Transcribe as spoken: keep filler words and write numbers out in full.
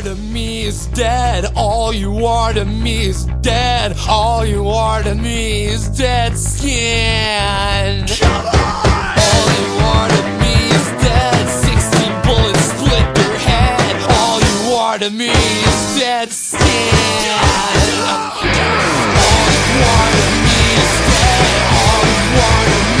are to me is dead. All you are to me is dead. All you are to me is dead skin. All you are to me is dead. Sixteen bullets split your head. All you are to me is dead skin. All you are to me is dead. All you are to me